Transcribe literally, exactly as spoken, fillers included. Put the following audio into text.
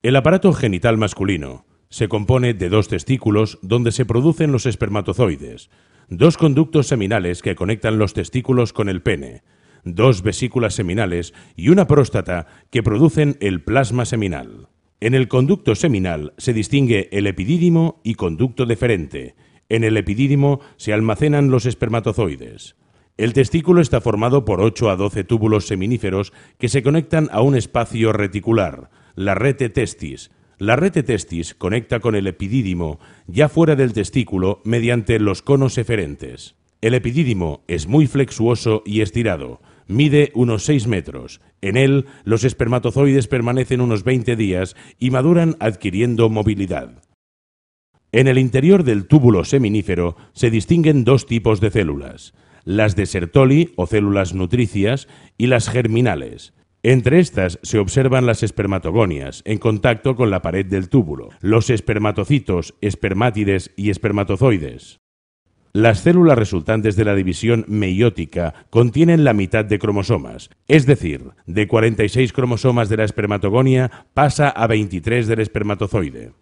El aparato genital masculino se compone de dos testículos donde se producen los espermatozoides, dos conductos seminales que conectan los testículos con el pene, dos vesículas seminales y una próstata que producen el plasma seminal. En el conducto seminal se distingue el epidídimo y conducto deferente. En el epidídimo se almacenan los espermatozoides. El testículo está formado por ocho a doce túbulos seminíferos que se conectan a un espacio reticular, la rete testis. La rete testis conecta con el epidídimo ya fuera del testículo mediante los conos eferentes. El epidídimo es muy flexuoso y estirado, mide unos seis metros. En él, los espermatozoides permanecen unos veinte días y maduran adquiriendo movilidad. En el interior del túbulo seminífero se distinguen dos tipos de células, las de Sertoli o células nutricias y las germinales. Entre estas se observan las espermatogonias en contacto con la pared del túbulo, los espermatocitos, espermátides y espermatozoides. Las células resultantes de la división meiótica contienen la mitad de cromosomas, es decir, de cuarenta y seis cromosomas de la espermatogonia pasa a veintitrés del espermatozoide.